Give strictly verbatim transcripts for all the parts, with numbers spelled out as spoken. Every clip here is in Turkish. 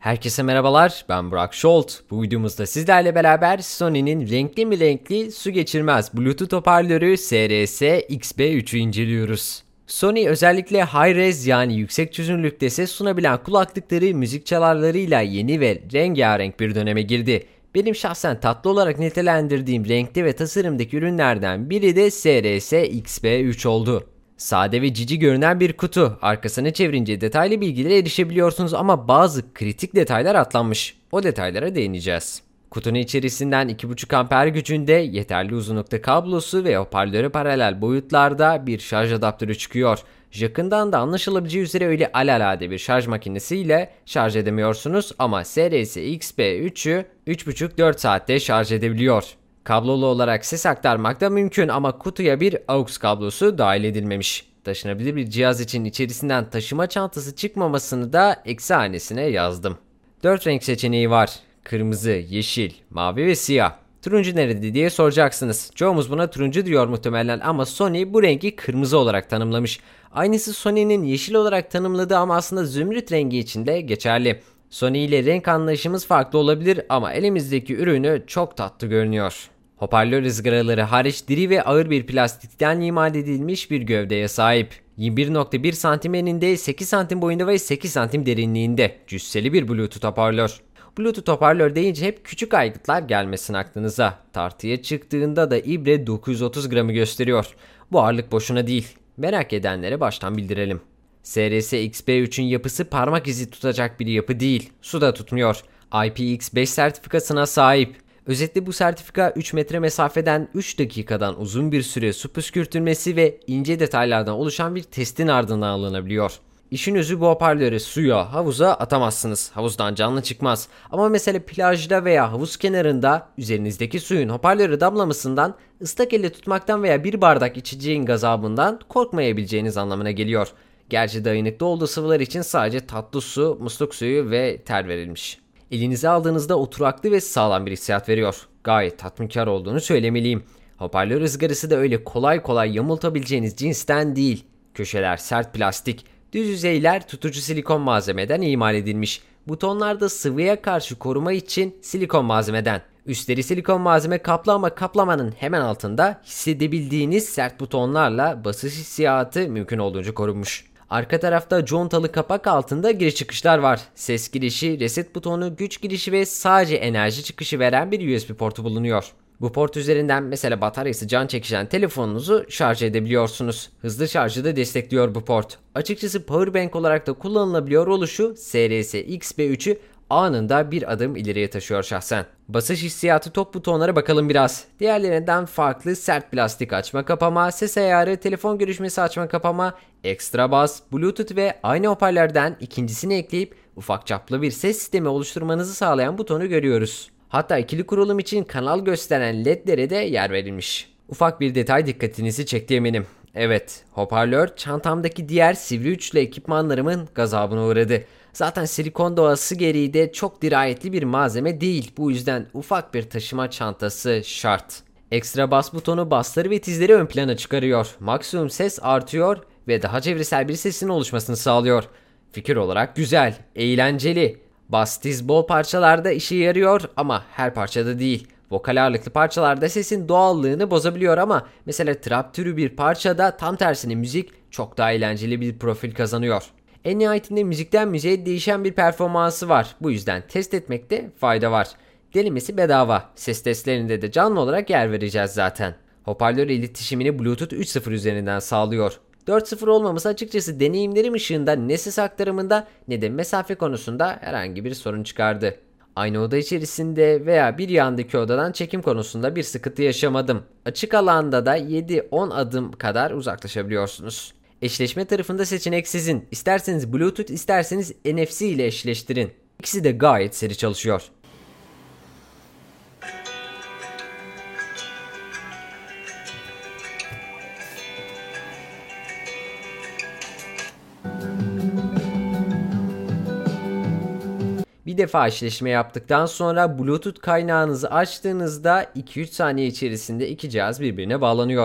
Herkese merhabalar, ben Burak Şolt. Bu videomuzda sizlerle beraber Sony'nin renkli mi renkli su geçirmez Bluetooth hoparlörü S R S X B üç'ü inceliyoruz. Sony özellikle high-res yani yüksek çözünürlükte ses sunabilen kulaklıkları müzik çalarlarıyla yeni ve rengarenk bir döneme girdi. Benim şahsen tatlı olarak nitelendirdiğim renkte ve tasarımdaki ürünlerden biri de S R S X B üç oldu. Sade ve cici görünen bir kutu. Arkasını çevirince detaylı bilgilere erişebiliyorsunuz ama bazı kritik detaylar atlanmış. O detaylara değineceğiz. Kutunun içerisinden iki buçuk amper gücünde yeterli uzunlukta kablosu ve hoparlöre paralel boyutlarda bir şarj adaptörü çıkıyor. Jakından da anlaşılabileceği üzere öyle alelade bir şarj makinesiyle şarj edemiyorsunuz ama S R S X B üç'ü üç buçuk dört saatte şarj edebiliyor. Kablolu olarak ses aktarmak da mümkün ama kutuya bir A U X kablosu dahil edilmemiş. Taşınabilir bir cihaz için içerisinden taşıma çantası çıkmamasını da eksi hanesine yazdım. dört renk seçeneği var. Kırmızı, yeşil, mavi ve siyah. Turuncu nerede diye soracaksınız. Çoğumuz buna turuncu diyor muhtemelen ama Sony bu rengi kırmızı olarak tanımlamış. Aynısı Sony'nin yeşil olarak tanımladığı ama aslında zümrüt rengi için de geçerli. Sony ile renk anlayışımız farklı olabilir ama elimizdeki ürünü çok tatlı görünüyor. Hoparlör ızgaraları hariç diri ve ağır bir plastikten imal edilmiş bir gövdeye sahip. yirmi bir nokta bir santim eninde, sekiz santim boyunda ve sekiz santim derinliğinde cüsseli bir Bluetooth hoparlör. Bluetooth hoparlör deyince hep küçük aygıtlar gelmesin aklınıza. Tartıya çıktığında da ibre dokuz yüz otuz gramı gösteriyor. Bu ağırlık boşuna değil. Merak edenlere baştan bildirelim. S R S X B üç'ün yapısı parmak izi tutacak bir yapı değil. Suda tutmuyor. I P X beş sertifikasına sahip. Özetle bu sertifika üç metre mesafeden üç dakikadan uzun bir süre su püskürtülmesi ve ince detaylardan oluşan bir testin ardından alınabiliyor. İşin özü bu hoparlörü suya, havuza atamazsınız. Havuzdan canlı çıkmaz. Ama mesela plajda veya havuz kenarında üzerinizdeki suyun hoparlörü damlamasından, ıslak elle tutmaktan veya bir bardak içeceğin gazabından korkmayabileceğiniz anlamına geliyor. Gerçi dayanıklı olduğu sıvılar için sadece tatlı su, musluk suyu ve ter verilmiş. Elinize aldığınızda oturaklı ve sağlam bir hissiyat veriyor. Gayet tatminkar olduğunu söylemeliyim. Hoparlör ızgarası da öyle kolay kolay yamultabileceğiniz cinsten değil. Köşeler sert plastik, düz yüzeyler tutucu silikon malzemeden imal edilmiş. Butonlar da sıvıya karşı koruma için silikon malzemeden. Üstleri silikon malzeme kaplı ama kaplamanın hemen altında hissedebildiğiniz sert butonlarla basış hissiyatı mümkün olduğunca korunmuş. Arka tarafta contalı kapak altında giriş çıkışlar var. Ses girişi, reset butonu, güç girişi ve sadece enerji çıkışı veren bir U S B portu bulunuyor. Bu port üzerinden mesela bataryası can çekişen telefonunuzu şarj edebiliyorsunuz. Hızlı şarjı da destekliyor bu port. Açıkçası powerbank olarak da kullanılabiliyor oluşu S R S X B üç'ü anında bir adım ileriye taşıyor şahsen. Basış hissiyatı tok butonlara bakalım biraz. Diğerlerinden farklı sert plastik açma kapama, ses ayarı, telefon görüşmesi açma kapama, ekstra bas, Bluetooth ve aynı hoparlörden ikincisini ekleyip ufak çaplı bir ses sistemi oluşturmanızı sağlayan butonu görüyoruz. Hatta ikili kurulum için kanal gösteren ledlere de yer verilmiş. Ufak bir detay dikkatinizi çekti eminim. Evet, hoparlör çantamdaki diğer sivri uçlu ekipmanlarımın gazabına uğradı. Zaten silikon doğası gereği de çok dirayetli bir malzeme değil. Bu yüzden ufak bir taşıma çantası şart. Ekstra bas butonu basları ve tizleri ön plana çıkarıyor. Maksimum ses artıyor ve daha çevresel bir sesin oluşmasını sağlıyor. Fikir olarak güzel, eğlenceli. Bas tiz bol parçalarda işe yarıyor ama her parçada değil. Vokal ağırlıklı parçalarda sesin doğallığını bozabiliyor ama mesela trap türü bir parçada tam tersine müzik çok daha eğlenceli bir profil kazanıyor. En nihayetinde müzikten müziğe değişen bir performansı var. Bu yüzden test etmekte fayda var. Denemesi bedava. Ses testlerinde de canlı olarak yer vereceğiz zaten. Hoparlör iletişimini Bluetooth üç nokta sıfır üzerinden sağlıyor. dört nokta sıfır olmaması açıkçası deneyimlerim ışığında ne ses aktarımında ne de mesafe konusunda herhangi bir sorun çıkardı. Aynı oda içerisinde veya bir yandaki odadan çekim konusunda bir sıkıntı yaşamadım. Açık alanda da yedi on adım kadar uzaklaşabiliyorsunuz. Eşleşme tarafında seçenek sizin. İsterseniz Bluetooth, isterseniz N F C ile eşleştirin. İkisi de gayet seri çalışıyor. Bir defa eşleşme yaptıktan sonra Bluetooth kaynağınızı açtığınızda iki üç saniye içerisinde iki cihaz birbirine bağlanıyor.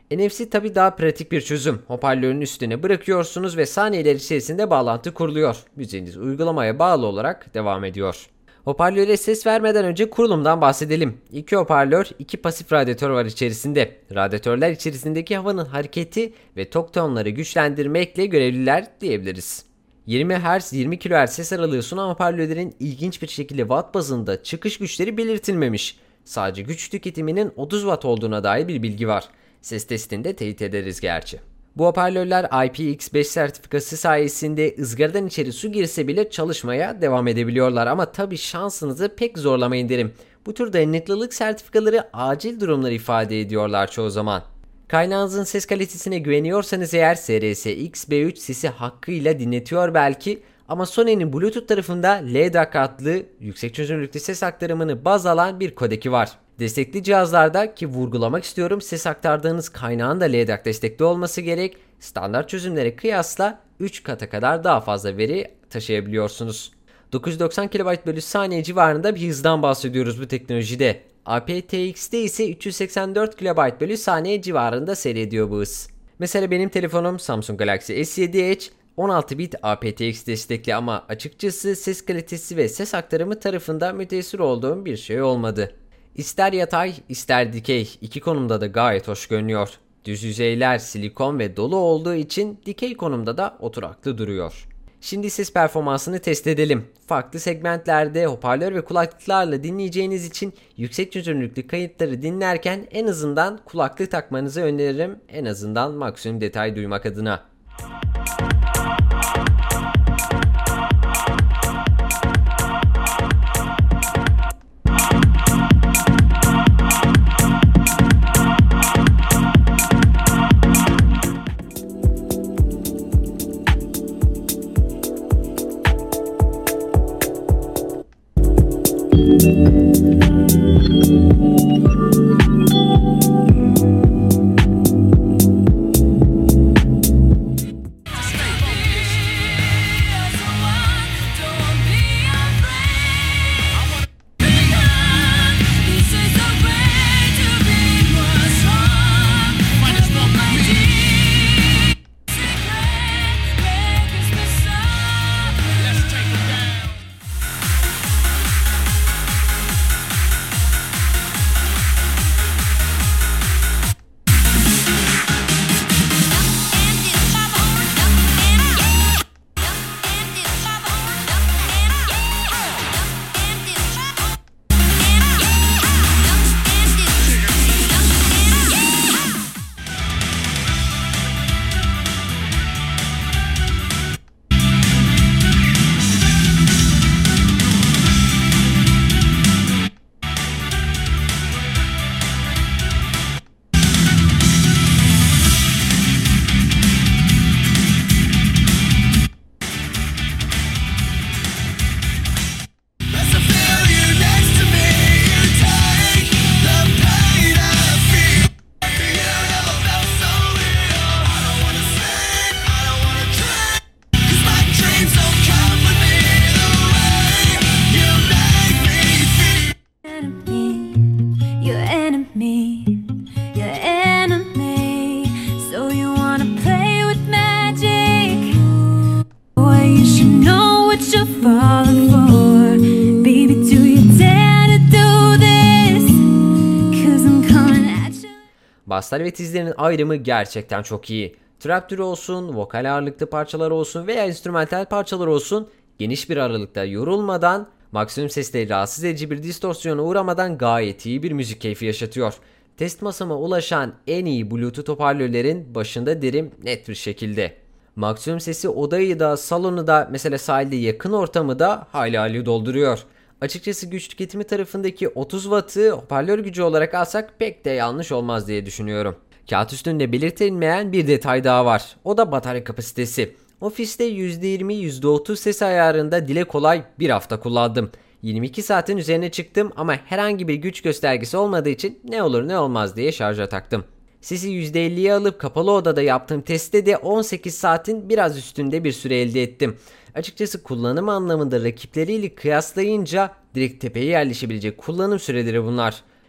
N F C tabi daha pratik bir çözüm. Hoparlörün üstüne bırakıyorsunuz ve saniyeler içerisinde bağlantı kuruluyor. Müziğiniz uygulamaya bağlı olarak devam ediyor. Hoparlöre ses vermeden önce kurulumdan bahsedelim. İki hoparlör, iki pasif radyatör var içerisinde. Radyatörler içerisindeki havanın hareketi ve tok tonları güçlendirmekle görevliler diyebiliriz. yirmi hertz yirmi kilohertz ses aralığı sunan hoparlörlerin ilginç bir şekilde watt bazında çıkış güçleri belirtilmemiş. Sadece güç tüketiminin otuz watt olduğuna dair bir bilgi var. Ses testinde teyit ederiz gerçi. Bu hoparlörler I P X beş sertifikası sayesinde ızgaradan içeri su girse bile çalışmaya devam edebiliyorlar ama tabi şansınızı pek zorlamayın derim. Bu tür dayanıklılık sertifikaları acil durumları ifade ediyorlar çoğu zaman. Kaynağınızın ses kalitesine güveniyorsanız eğer S R S X B üç sesi hakkıyla dinletiyor belki ama Sony'nin Bluetooth tarafında L D A C adlı yüksek çözünürlüklü ses aktarımını baz alan bir kodeki var. Destekli cihazlarda ki vurgulamak istiyorum ses aktardığınız kaynağın da L D A C destekli olması gerek. Standart çözümlere kıyasla üç kata kadar daha fazla veri taşıyabiliyorsunuz. dokuz yüz doksan kilobayt bölü saniye civarında bir hızdan bahsediyoruz bu teknolojide. A P T X'te ise üç yüz seksen dört kilobayt bölü saniye civarında seyrediyor bu hız. Mesela benim telefonum Samsung Galaxy S yedi Edge on altı bit A P T X destekli ama açıkçası ses kalitesi ve ses aktarımı tarafında müteessir olduğum bir şey olmadı. İster yatay ister dikey iki konumda da gayet hoş görünüyor. Düz yüzeyler silikon ve dolu olduğu için dikey konumda da oturaklı duruyor. Şimdi ses performansını test edelim. Farklı segmentlerde hoparlör ve kulaklıklarla dinleyeceğiniz için yüksek çözünürlüklü kayıtları dinlerken en azından kulaklık takmanızı öneririm. En azından maksimum detay duymak adına. Basslar ve tizlerin ayrımı gerçekten çok iyi. Trap türü olsun, vokal ağırlıklı parçalar olsun veya enstrümantal parçalar olsun geniş bir aralıkta yorulmadan, maksimum sesle rahatsız edici bir distorsiyona uğramadan gayet iyi bir müzik keyfi yaşatıyor. Test masama ulaşan en iyi Bluetooth hoparlörlerin başında derim net bir şekilde. Maksimum sesi odayı da salonu da mesela sahilde yakın ortamı da hayli hayli dolduruyor. Açıkçası güç tüketimi tarafındaki otuz wattı hoparlör gücü olarak alsak pek de yanlış olmaz diye düşünüyorum. Kağıt üstünde belirtilmeyen bir detay daha var. O da batarya kapasitesi. Ofiste yüzde yirmi yüzde otuz ses ayarında dile kolay bir hafta kullandım. yirmi iki saatin üzerine çıktım ama herhangi bir güç göstergesi olmadığı için ne olur ne olmaz diye şarja taktım. Sesi yüzde elliye alıp kapalı odada yaptığım testte de on sekiz saatin biraz üstünde bir süre elde ettim. Açıkçası kullanım anlamında rakipleriyle kıyaslayınca direkt tepeye yerleşebilecek kullanım süreleri bunlar.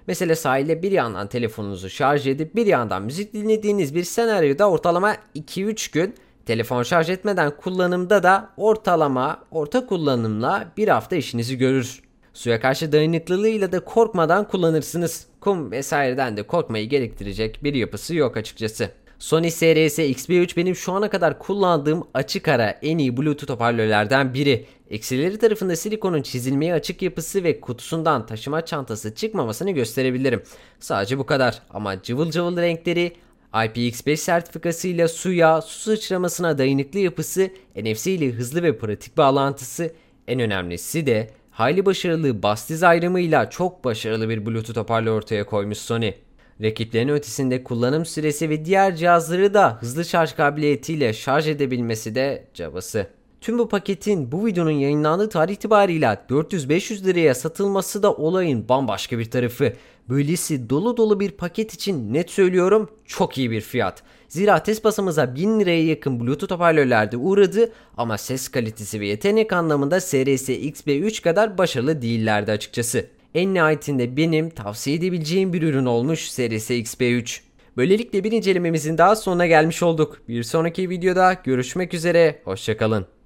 Mesela sahilde bir yandan telefonunuzu şarj edip bir yandan müzik dinlediğiniz bir senaryoda ortalama iki üç gün, telefon şarj etmeden kullanımda da ortalama orta kullanımla bir hafta işinizi görür. Suya karşı dayanıklılığıyla da korkmadan kullanırsınız. Kum vesaireden de korkmayı gerektirecek bir yapısı yok açıkçası. Sony S R S X B üç benim şu ana kadar kullandığım açık ara en iyi Bluetooth hoparlörlerden biri. Eksileri tarafında silikonun çizilmeye açık yapısı ve kutusundan taşıma çantası çıkmamasını gösterebilirim. Sadece bu kadar, ama cıvıl cıvıl renkleri, I P X beş sertifikasıyla suya, su sıçramasına dayanıklı yapısı, N F C ile hızlı ve pratik bağlantısı, en önemlisi de hayli başarılı bas diz ayrımıyla çok başarılı bir Bluetooth hoparlör ortaya koymuş Sony. Rakiplerinin ötesinde kullanım süresi ve diğer cihazları da hızlı şarj kabiliyetiyle şarj edebilmesi de cabası. Tüm bu paketin bu videonun yayınlandığı tarih itibarıyla dört yüz beş yüz liraya satılması da olayın bambaşka bir tarafı. Böylesi dolu dolu bir paket için net söylüyorum, çok iyi bir fiyat. Zira test basamıza bin liraya yakın Bluetooth hoparlörlerde uğradı ama ses kalitesi ve yetenek anlamında S R S X B üç kadar başarılı değillerdi açıkçası. En nihayetinde benim tavsiye edebileceğim bir ürün olmuş S R S X B üç. Böylelikle bir incelememizin daha sonuna gelmiş olduk. Bir sonraki videoda görüşmek üzere, hoşça kalın.